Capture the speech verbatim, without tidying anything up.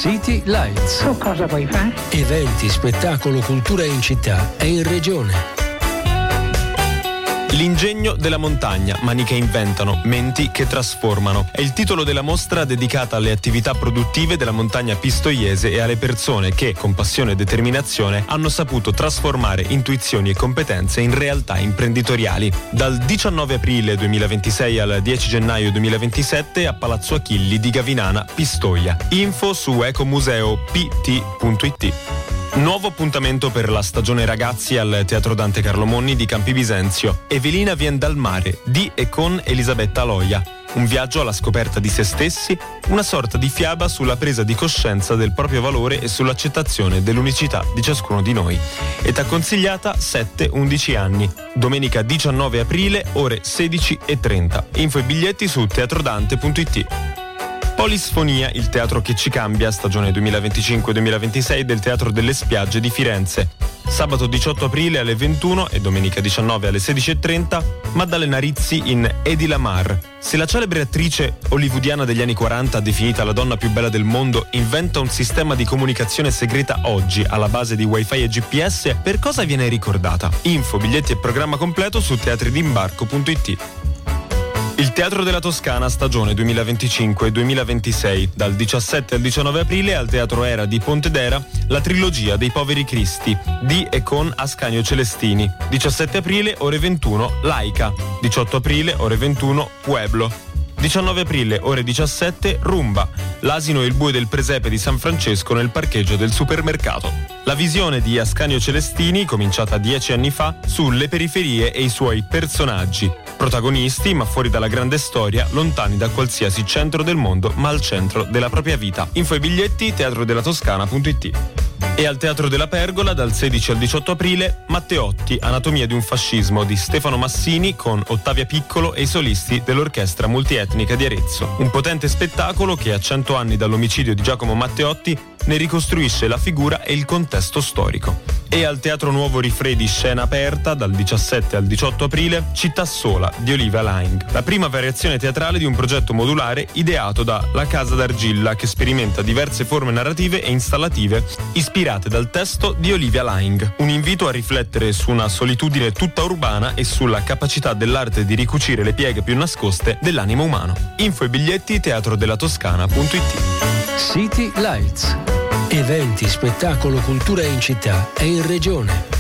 City Lights. Tu cosa vuoi fare? Eventi, spettacolo, cultura in città e in regione. L'ingegno della montagna, mani che inventano, menti che trasformano. È il titolo della mostra dedicata alle attività produttive della montagna pistoiese e alle persone che, con passione e determinazione, hanno saputo trasformare intuizioni e competenze in realtà imprenditoriali. Dal diciannove aprile duemilaventisei al dieci gennaio duemilaventisette a Palazzo Achilli di Gavinana, Pistoia. Info su ecomuseo p t punto i t. Nuovo appuntamento per la stagione ragazzi al Teatro Dante Carlo Monni di Campi Bisenzio. Evelina vien dal mare, di e con Elisabetta Loia. Un viaggio alla scoperta di se stessi, una sorta di fiaba sulla presa di coscienza del proprio valore e sull'accettazione dell'unicità di ciascuno di noi. Età consigliata sette undici anni. Domenica diciannove aprile, ore sedici e trenta. Info e biglietti su teatrodante punto i t. Polisfonia, il teatro che ci cambia, stagione duemilaventicinque duemilaventisei del Teatro delle Spiagge di Firenze. Sabato diciotto aprile alle ventuno e domenica diciannove alle sedici e trenta, Maddalena Rizzi in Edi Lamar. Se la celebre attrice hollywoodiana degli anni quaranta, definita la donna più bella del mondo, inventa un sistema di comunicazione segreta oggi alla base di wifi e G P S, per cosa viene ricordata? Info, biglietti e programma completo su teatridimbarco punto i t. Il Teatro della Toscana, stagione duemilaventicinque duemilaventisei, dal diciassette al diciannove aprile al Teatro Era di Pontedera, la trilogia dei Poveri Cristi, di e con Ascanio Celestini. diciassette aprile, ore ventuno, Laica. diciotto aprile, ore ventuno, Pueblo. diciannove aprile, ore diciassette, Rumba, l'asino e il bue del presepe di San Francesco nel parcheggio del supermercato. La visione di Ascanio Celestini, cominciata dieci anni fa, sulle periferie e i suoi personaggi. Protagonisti, ma fuori dalla grande storia, lontani da qualsiasi centro del mondo, ma al centro della propria vita. Info e biglietti, teatrodella-toscana punto i t. E al Teatro della Pergola, dal sedici al diciotto aprile, Matteotti, Anatomia di un fascismo di Stefano Massini con Ottavia Piccolo e i solisti dell'Orchestra Multietnica di Arezzo. Un potente spettacolo che a cento anni dall'omicidio di Giacomo Matteotti ne ricostruisce la figura e il contesto storico. E al Teatro Nuovo Rifredi, scena aperta, dal diciassette al diciotto aprile, Città Sola di Olivia Laing, la prima variazione teatrale di un progetto modulare ideato da La Casa d'Argilla, che sperimenta diverse forme narrative e installative ispirate dal testo di Olivia Laing. Un invito a riflettere su una solitudine tutta urbana e sulla capacità dell'arte di ricucire le pieghe più nascoste dell'animo umano. Info e biglietti, teatrodella-toscana punto i t. City Lights. Eventi, spettacolo, cultura in città e in regione.